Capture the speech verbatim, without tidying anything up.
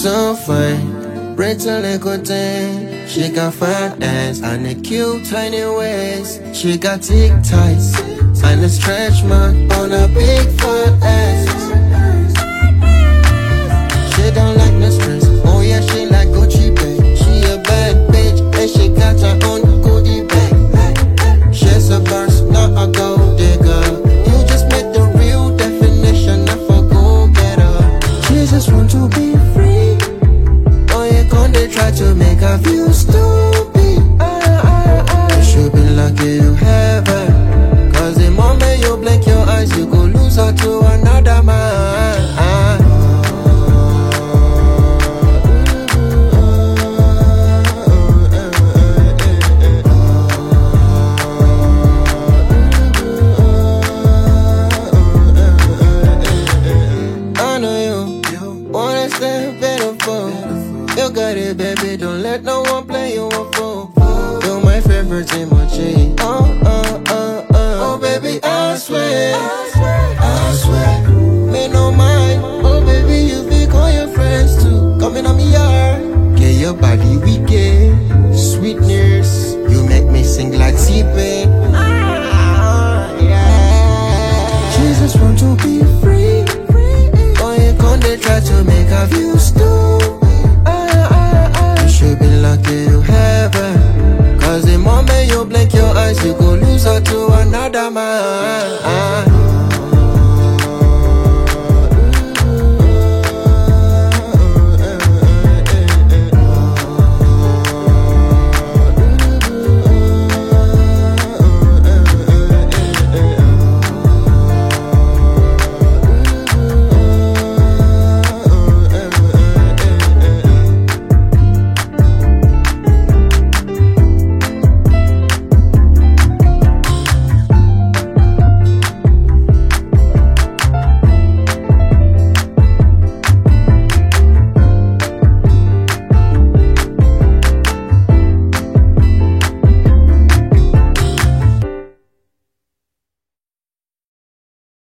so fine, pretty little thing. She got fat ass and a cute tiny waist. She got thick thighs and a stretch mark on a big fat ass. She don't like no stress, oh yeah, she like Gucci bag. She a bad bitch and she got her own goodie bag. She's a boss, not a gold digger. You just met the real definition of a go-getter. She just want to be free. Oh yeah, can't they try to make her feel stupid? Ah, ah, ah. You should be lucky you have her, cause the moment you blink your eyes, you go lose her to another man. You got it, baby, don't let no one play you a fool. You're my favorite emoji. Oh, oh, oh, oh. Oh, baby, I swear, I swear, me no mind. Oh, baby, you be call your friends too. Come in on me yard. Get your body wicked, sweetness. You make me sing like T-Pain.